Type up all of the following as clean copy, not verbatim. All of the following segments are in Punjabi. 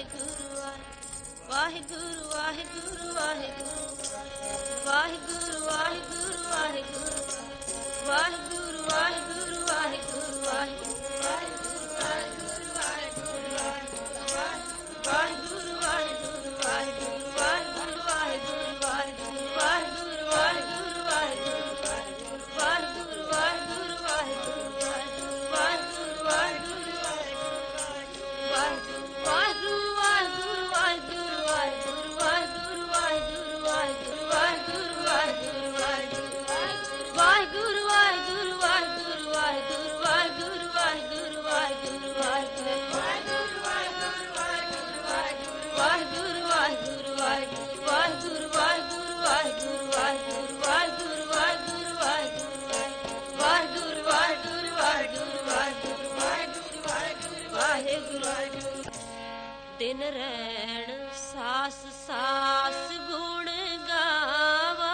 ਦਿਨ ਰਹਿਣ ਸਾਸ ਸਾਸ ਗੁਣ ਗਾਵਾ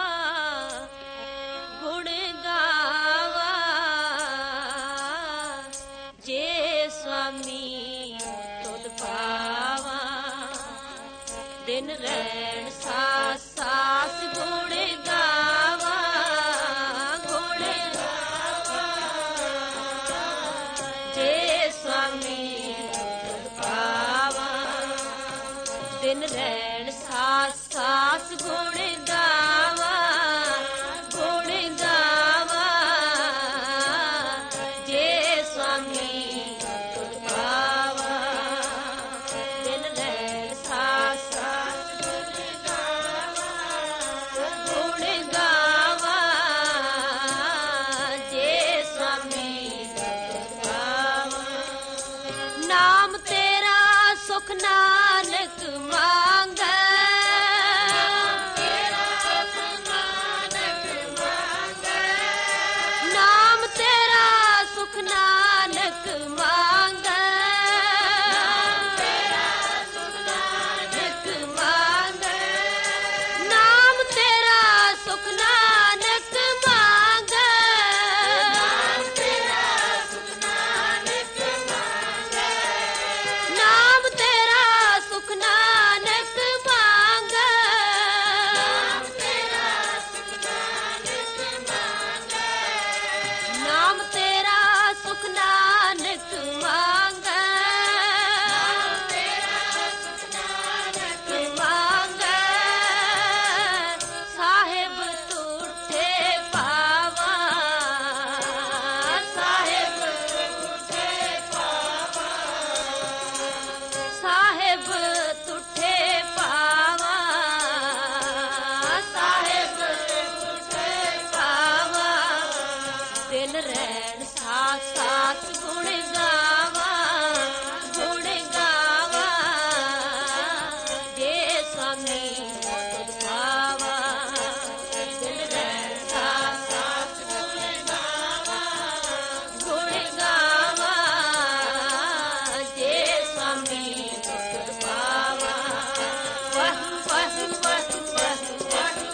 ਜੇ ਸੁਆਮੀ ਤੁਧ ਪਾਵਾ। ਦਿਨ ਰਹਿਣ ਸਾਸ ਸਾਸ ਗੁਣ ਗਾਵਾ ਜੇ ਸੁਆਮੀ ਤੁਧ ਪਾਵਾ। ਦਿਨ ਰਹਿਣ ਸਾਸ ਸਾਸ ਗੁਣ ਗਾਵਾ ਜੇ ਸੁਆਮੀ ਤੁਧ ਪਾਵਾ। ਦਿਨ ਰਹਿਣ ਸਾਸ ਸਾਸ ਗੁਣ ਗਾਵਾ ਜੇ ਸੁਆਮੀ ਤੁਧ ਪਾਵਾ। ਨਾਮ ਤੇਰਾ ਸੁਖ ਨਾਨਕ ਮੰਗੈ ਨਾਮ ਤੇਰਾ ਸੁਖ ਨਾਨਕ ਮੰਗੈ ਨਾਮ ਤੇਰਾ ਸੁਖ ਨਾਨਕ ਮੰਗੈ ਨਾਮ ਤੇਰਾ ਸੁਖ ਨਾਨਕ ਮੰਗੈ ਨਾਮ ਤੇਰਾ ਸੁਖ ਨਾਨਕ ਮੰਗੈ ਸਾਹਿਬ ਤੁਠੇ ਪਾਵਾ ਸਾਹਿਬ ਤੁਠੇ ਪਾਵਾ ਸਾਹਿਬ ਪਾਵਾ। ਦਿਨ ਰਹਿਣ ਸਾਸ ਸਾਸ ਗੁਣ ਗਾਵਾ ਜੇ ਸੁਆਮੀ ਤੁਧ ਪਾਵਾ। ਦਿਨ ਰਹਿਣ ਸਾਸ ਸਾਸ ਗੁਣ ਗਾਵਾ ਜੇ ਸੁਆਮੀ ਤੁਧ ਪਾਵਾ। ਵਾਹਿ ਵਾਹਿ ਵਾਹਿ ਵਾਹਿ ਵਾਹਿ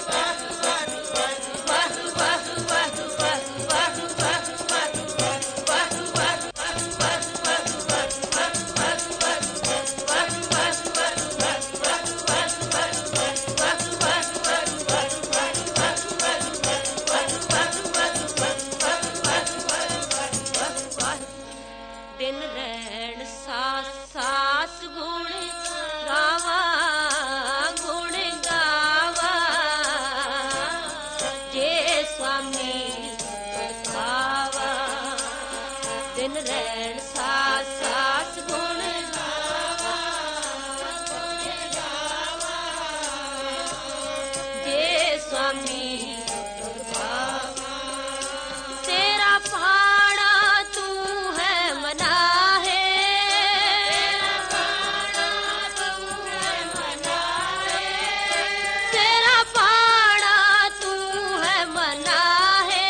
ਦਿਨ ਰਹਿਣ ਸਾਸ ਸਾਸ ਗੁਣ ਗਾਵਾ ਜੇ ਸੁਆਮੀ ਤੁਧ ਪਾਵਾ। ਦਿਨ ਰਹਿਣ ਸਾਸ ਸਾਸ ਗੁਣ ਜੇ ਸੁਆਮੀ ਤੁਧ ਪਾਵਾ। ਤੇਰਾ ਭਾਣਾ ਤੂੰ ਹੈ ਮਨਾਹੇ ਤੇਰਾ ਭਾਣਾ ਤੂੰ ਹੈ ਮਨਾਹੇ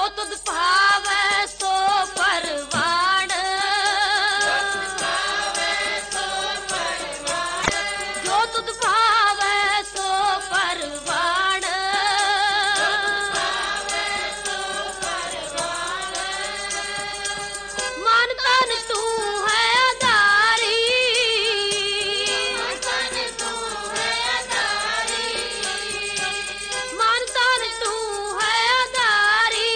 तुद भावै सो परवान, जो तुद भावै सो परवान, मन तन तू है आधारी, मन तन तू है आधारी, मन तन तू है आधारी,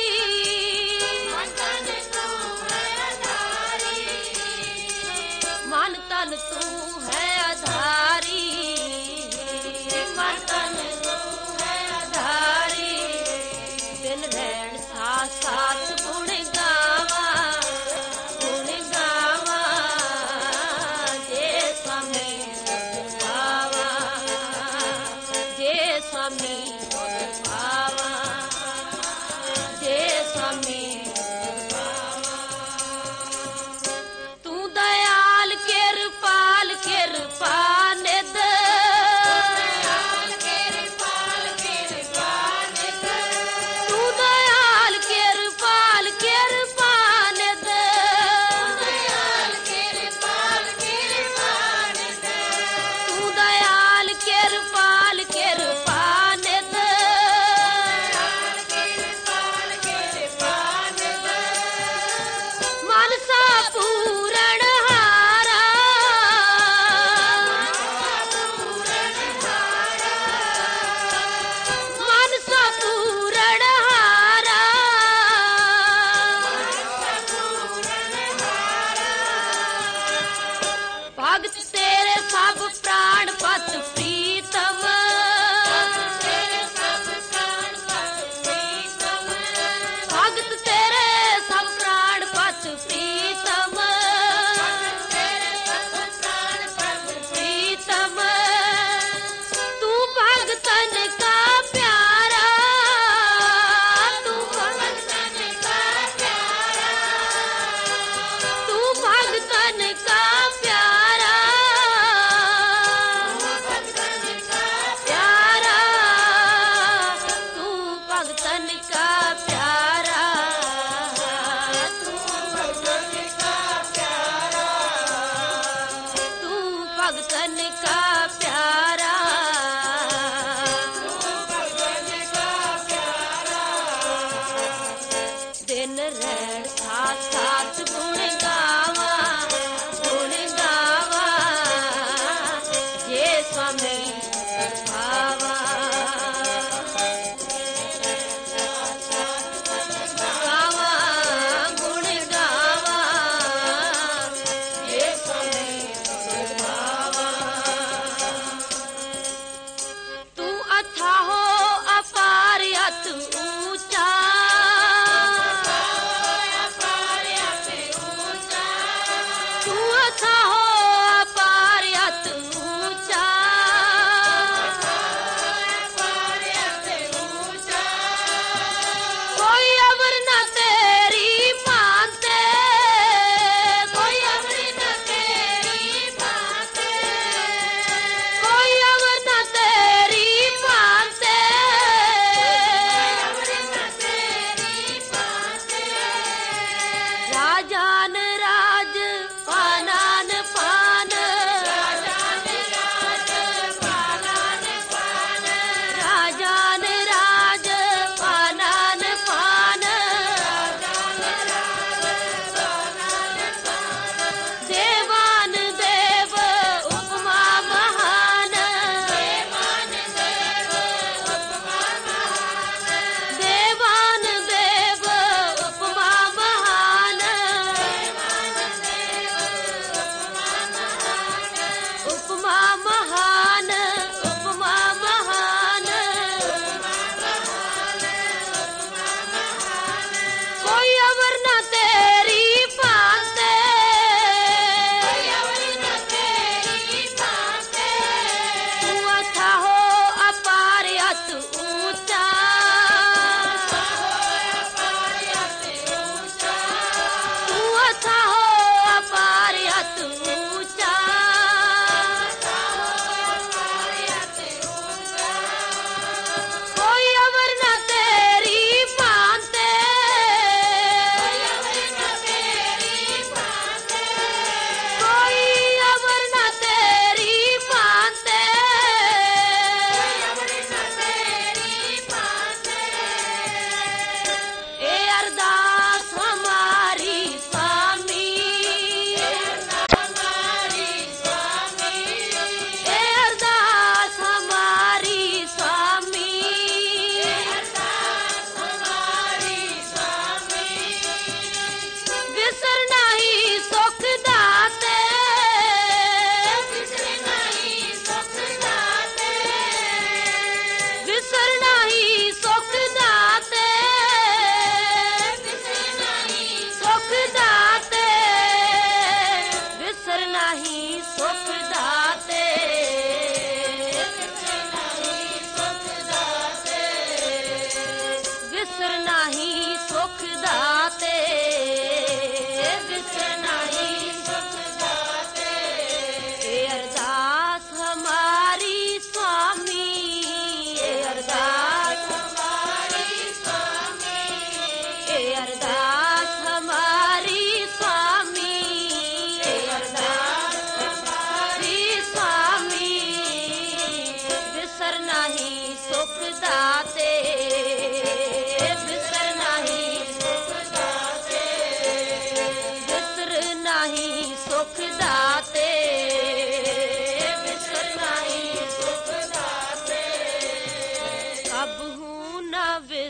मन तन तू है आधारी, मन तन तू है आधारी, मन तन तू है आधारी। दिन रहन साथ साथ गुण गावा, गुण गावा, जे स्वामी तुझ पावा, जे स्वामी तुझ पावा, जे स्वामी तुझ पावा। तू दयाल कृपाल कृपा निध, तू दयाल कृपाल कृपा निध, तू दयाल कृपाल कृपा निध, मनसा पूरण हारा, मनसा पूरण हारा, भगत तेरे सब प्राण पत प्रीतम, भगत तेरे सब प्राण पत प्रीतम, प्रीतम, तू भगतन का प्यारा, तू भगतन का प्यारा, तू भगतन का प्यारा, प्यारा, तू भगतन का प्यारा, तू भगतन का प्यारा, तू भगतन का प्यारा, दिन रहन साथ साथ गुण गावा, गुण गावा, जे स्वामी तुझ भावा, गावा, गुण गावा, जे स्वामी तुझ भावा। तू अथाहो अपार अत ऊंचा,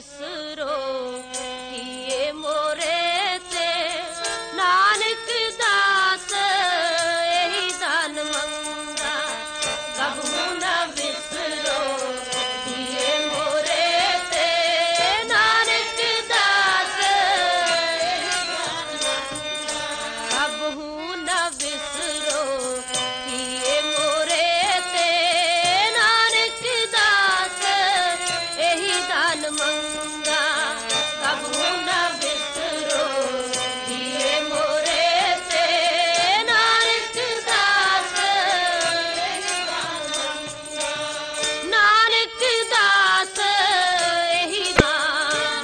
ਵਿਸਰੋ ਕੀਏ ਮੋਰੇ ਤੇ ਨਾਨਕ ਦਾਸ ਇਹੀ ਦਾਨ ਮੰਗਾ ਕਬਹੂ ਨਾ ਵਿਸਰੋ ਕੀਏ ਮੋਰੇ ਤੇ ਨਾਨਕ ਦਾਸ ਕਬਹੂ ਨਾ ਵਿਸਰੋ ਕੀਏ ਮੋਰੇ ਤੇ ਨਾਨਕ ਦਾਸ ਇਹੀ ਦਾਨ ਮੰਗਾ ਕਬਹੂ ਨਾ ਵਿਸਰੋ ਕੀਏ ਮੋਰੇ ਤੇ ਨਾਨਕ ਦਾਸ ਨਾਨਕ ਦਾਸ ਇਹੀ ਦਾਨ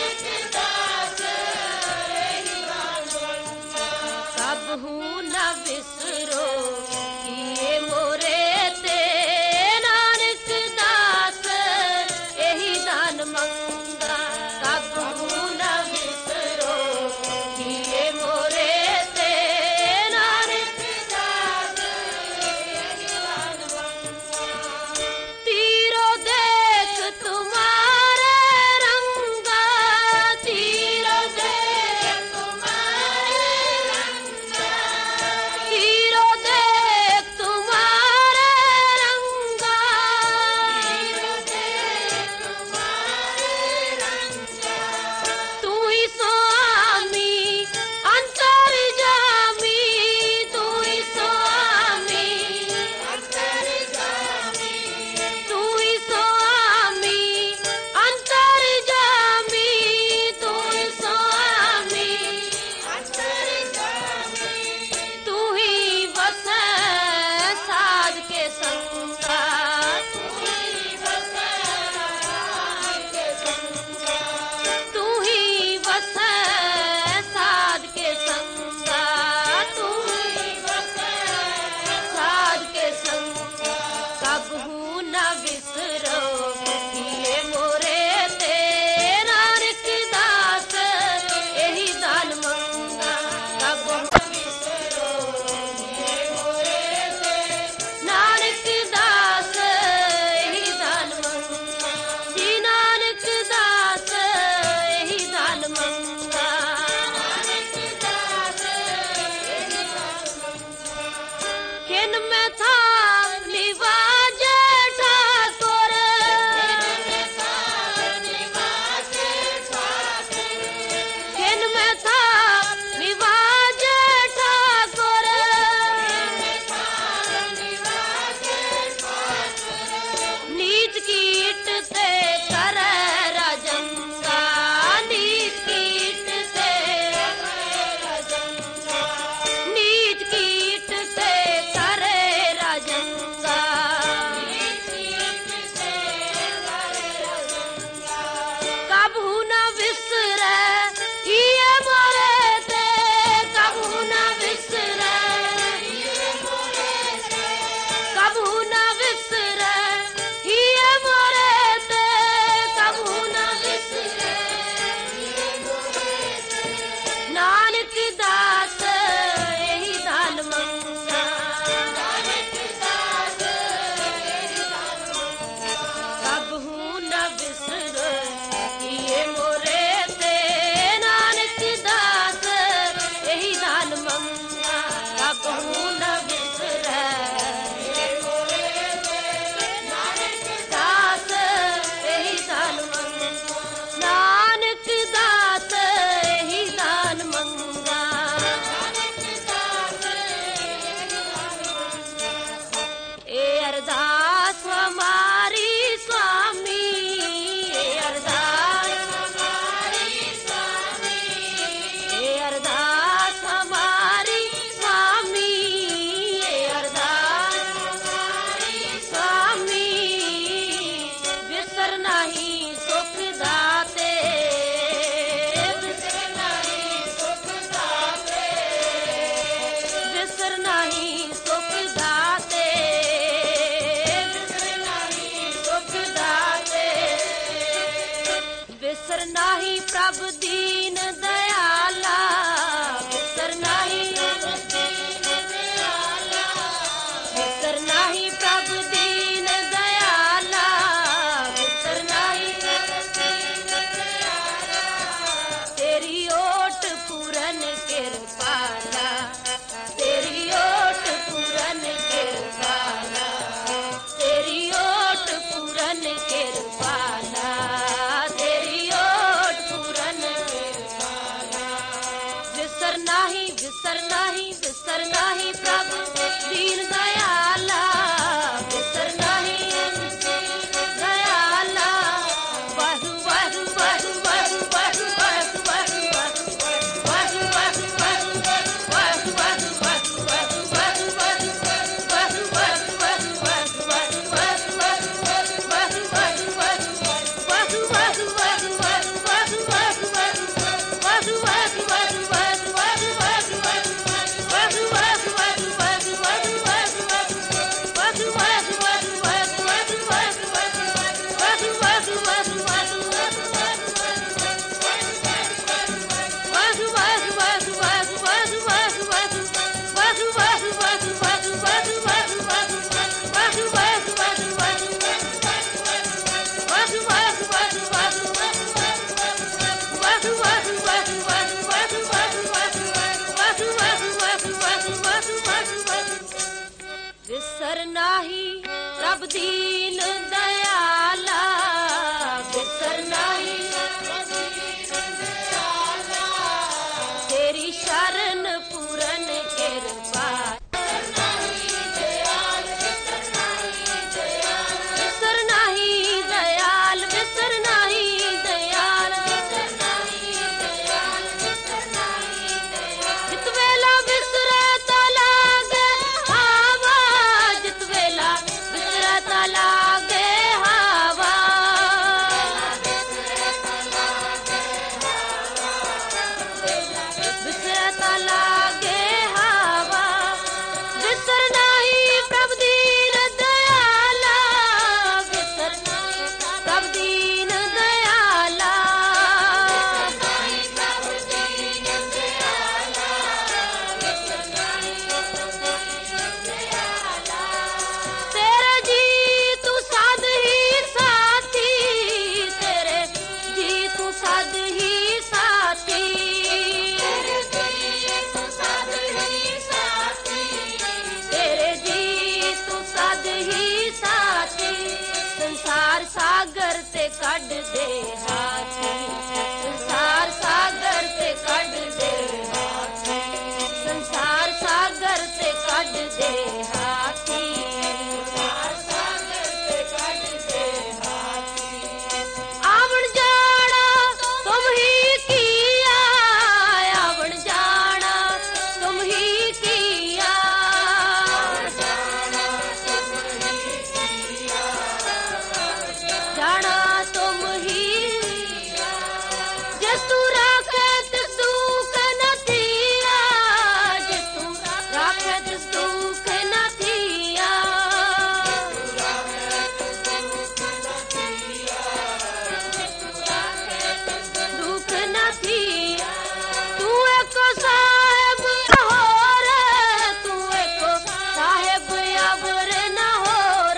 ਕਬਹੂ ਨਾ ਵਿਸਰੋ ਕੀਏ ਮੋਰੇ ਤੇ ਨਾਨਕ ਦਾਸ ਇਹੀ ਦਾਨ ਮੰਗਾ ਕਬਹੂ ਨਾ ਵਿਸਰੋ ਕੀਏ ਮੋਰੇ ਤੇ ਨਾਨਕ ਦਾਸ ਇਹੀ ਦਾਨ ਮੰਗਾ ਤੀਰੋ ਦੇਖ ਤੁਮਾਰੇ ਰੰਗਾ ਤੀਰੋ ਦੇਖ ਤੁਮਾਰੇ ਰੰਗਾ ਹੀਰੋ ਦੇਖ ਤੁਮਾਰੇ ਰੰਗਾ ਹੀਰੋ ਦੇਖ ਤੁਮਾਰੇ ਰੰਗਾ ਤੂੰ ਹੀ ਸੁਆਮੀ ਅੰਤਰ ਜਾਮੀ ਤੂੰ ਹੀ ਸੁਆਮੀ ਅੰਤਰ ਜਾਮੀ ਤੂੰ ਹੀ ਸੁਆਮੀ ਅੰਤਰ ਜਾਮੀ ਤੂੰ ਹੀ ਸੁਆਮੀ ਅੰਤਰ ਜਾਮੀ ਤੂੰ ਹੀ ਵਸੈ ਸਾਧ ਕੇ ਸੰਗਾ ਤੂੰ ਹੀ ਵਸੈ ਸਾਧ ਕੇ ਸੰਗਾ ਤੂੰ ਹੀ ਵਸੈ ਸਾਧ ਕੇ ਸੰਗਾ ਤੂੰ ਹੀ ਵਸੈ ਸਾਧ ਕੇ ਸੰਗਾ ਕਬਹੂ ਨਾ ਵਿਸਰੋ ਕੀਏ ਮੋਰੇ ਤੇ ਨਾਨਕ ਦਾਸ ਇਹੀ ਦਾਨ ਮੰਗਾ ਕਬਹੂ ਨਾ ਵਿਸਰੋ ਕੀਏ ਮੋਰੇ ਤੇ ਨਾਨਕ ਦਾਸ ਇਹੀ ਦਾਨ ਮੰਗਾ ਜੀ ਨਾਨਕ ਦਾਸ ਇਹੀ ਦਾਨ ਮੰਗਾ ਨਾਨਕ ਦਾਸ ਇਹੀ ਦਾਨ ਮੰਗਾ ਖਿਨ ਮੈਂ ਥਾ ਨਿਵਾਜੇ ਠਾਕੁਰ ਖਿਨ ਮੈਂ ਥਾ ਨਿਵਾਜੇ ਠਾਕੁਰ ਨੀਚ ਕੀਟ ਤੇ ਕਰੈ ਰਾਜੰਗਾ ਨੀਚ ਕੀਟ ਤੇ ਨੀਚ ਕੀਟ ਤੇ ਕਰੇ ਰਾਜੰਗਾ ਕਬਹੂ ਨਾ ਵਿਸਰੈ ਕੀਏ ਮੋਰੇ ਤੇ ਕਬਹੂ ਨਾ ਵਿਸਰੈ ਕਬਹੂ ਨਾ ਵਿਸਰੈ ਕੀਏ ਮੋਰੇ ਤੇ ਕਬਹੂ ਨਾ ਵਿਸਰੈ ਨਾਨਕ ਦਾਸ ਇਹੀ ਦਾਨ ਮੰਗਾ ਨਾਨਕ ਦਾਸ ਇਹੀ ਦਾਨ ਮੰਗਾ ਕਬਹੂ ਨਾ ਵਿਸਰੈ ਕੀਏ ਮੋਰੇ ਤੇ ਨਾਨਕ ਦਾਸ ਇਹੀ ਦਾਨ ਮੰਗਾ ਕਬਹੂ ਨਾ ਵਿਸਰੈ ਕੀਏ ਮੋਰੇ ਤੇ ਨਾਨਕ ਦਾਸ ਇਹੀ ਦਾਨ ਮੰਗਾ ਨਾਨਕ ਦਾਸ ਇਹੀ ਦਾਨ ਮੰਗਾ ਨਾਨਕ ਦਾਸ ਇਹੀ ਦਾਨ ਮੰਗਾ ਇਹ ਅਰਦਾਸ ਹਮਾਰੀ ਸੁਆਮੀ ਇਹ ਅਰਦਾਸ ਹਮਾਰੀ ਸੁਆਮੀ ਇਹ ਅਰਦਾਸ ਹਮਾਰੀ ਸੁਆਮੀ ਇਹ ਅਰਦਾਸ ਹਮਾਰੀ ਸੁਆਮੀ ਵਿਸਰ ਨਹੀਂ ਸੁਖ ਦਾਤੇ ਵਿਸਰ ਨਹੀਂ ਸੁਖ ਦਾਤੇ ਵਿਸਰ ਨਹੀਂ ਸੁਖ ਦਾਤੇ ਵਿਸਰ ਨਹੀਂ ਸੁਖ ਦਾਤੇ ਵਿਸਰ ਨਹੀਂ ਪ੍ਰਭ ਦੀਨ ਦਇਆਲਾ ਵਿਸਰ ਨਹੀਂ ਪ੍ਰਭ ਦੀਨ ਦਇਆਲਾ ਵਿਸਰ ਨਹੀਂ ਪ੍ਰਭ ਦੀਨ ਦਇਆਲਾ ਵਿਸਰ ਨਹੀਂ ਪ੍ਰਭ ਦੀਨ ਵਿਸਰਨਾ ਹੀ ਪ੍ਰਭ ਦੀਨ ਦਇਆਲਾ, ਵਿਸਰਨਾ ਹੀ ਤੇਰੀ ਸ਼ਰਨ ਪੂਰਨ ਕਿਰਪਾ। ਸਾਗਰ ਤੇ ਕੱਢ ਦੇ ਹਾਥੀ, ਸੰਸਾਰ ਸਾਗਰ ਤੇ ਕੱਢ ਦੇ ਹਾਥੀ, ਸੰਸਾਰ ਸਾਗਰ ਤੇ ਕੱਢ ਦੇ ਹਾਥੀ, ਸੰਸਾਰ ਸਾਗਰ ਤੇ ਕੱਢ ਦੇ ਹਾਥੀ। ਆਵਣ ਜਾਣਾ ਤੁਮ ਹੀ ਕੀਆ, ਆਵਣ ਜਾਣਾ ਤੁਮ ਹੀ ਕੀਆ, ਜਾਣਾ ਤੁਮ ਹੀ, ਜਿਸ ਤੂੰ ਰਾਖੇ ਤਿਸ ਦੁੱਖ ਨ ਥੀਆ, ਜਿਸ ਤੂੰ ਰਾਖੇ ਤਿਸ ਦੁੱਖ ਨ ਥੀਆ, ਦੁੱਖ ਨ ਥੀਆ। ਤੂੰ ਏਕੋ ਸਾਹਿਬ ਹੋਰ, ਤੂੰ ਏਕੋ ਸਾਹਿਬ ਅਵਰ ਨ ਹੋਰ,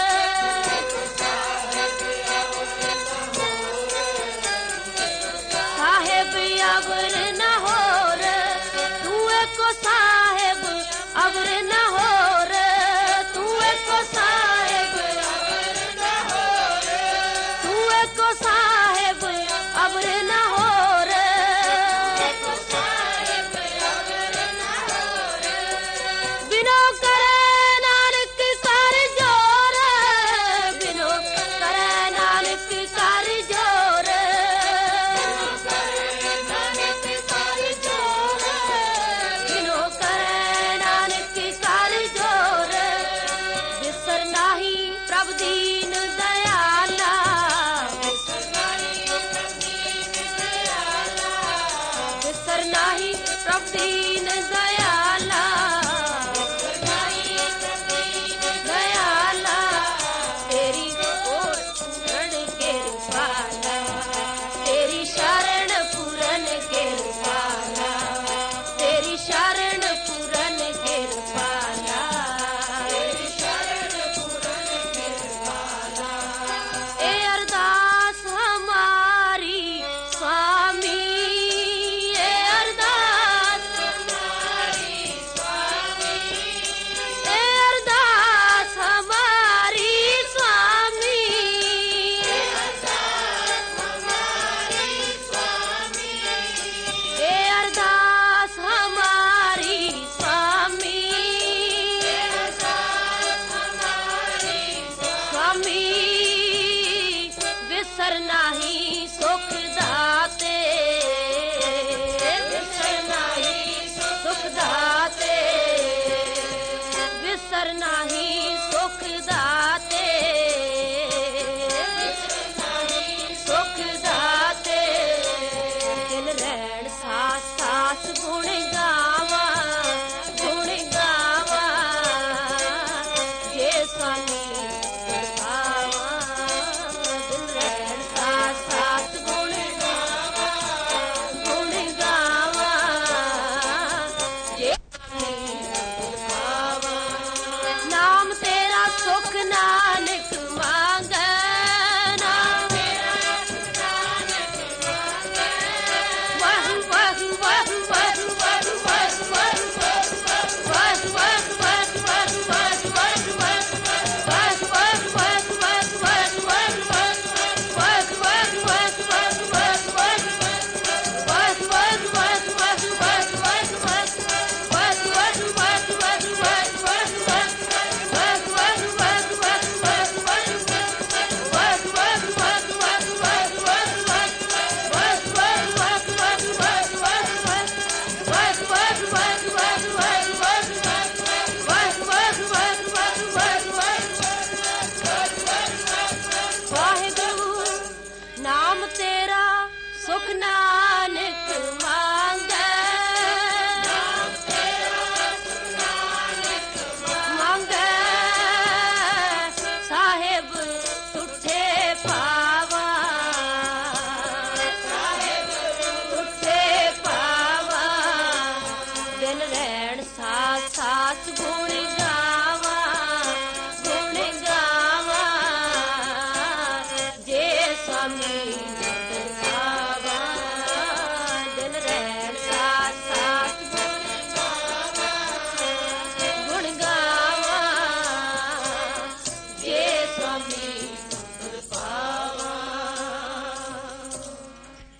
ਸਾਹਿਬ ਅਵਰ ਨ ਹੋਰ, ਤੂੰ ਏਕੋ ਸਾਹਿਬ ਅਵਰ ਨ ਹੋਰ, ਤੂੰ ਏਕੋ ਸਾਹਿਬ ਅਵਰ ਨ ਹੋਰ, ਤੂੰ ਏਕੋ ਸਾਹਿਬ ਅਵਰ ਨ ਹੋਰ, ਏਕੋ ਸਾਹਿਬ ਅਵਰ ਨ ਹੋਰ। ਬਿਨੋ ਕਰੇ ਨਾਨਕ ਕਰ ਜੋਰ, ਬਿਨੋ ਕਰੇ ਨਾਨਕ ਕਰ ਜੋਰ, ਬਿਨੋ ਕਰੇ ਨਾਨਕ ਕਰ ਜੋਰ। ਵਿਸਰਨਾ ਹੀ ਪ੍ਰਭ ਦੀਨ ਦਇਆਲਾ, ਵਿਸਰਨਾ ਹੀ ਪ੍ਰਭ ਦੀਨ ਦਇਆਲਾ, ਵਿਸਰਨਾ ਹੀ ਪ੍ਰਭ ਦੀਨ ਦਇਆਲਾ, ਵਿਸਰਨਾ ਹੀ ਪ੍ਰਭ ਦੀਨ ਦਇਆਲਾ, ਤੇਰੀ ਓਟ ਪੂਰਨ ਕਿਰਪਾਲਾ, ਤੇਰੀ ਸ਼ਰਨ ਪੂਰਨ ਕਿਰਪਾਲਾ, ਤੇਰੀ ਸ਼ਰਨ ਪੂਰਨ ਕਿਰਪਾਲਾ, ਤੇਰੀ ਸ਼ਰਨ ਪੂਰਨ ਕਿਰਪਾਲਾ। ਇਹ ਅਰਦਾਸ ਹਮਾਰੀ ਸੁਆਮੀ, ਇਹ ਅਰਦਾਸ ਹਮਾਰੀ सुखना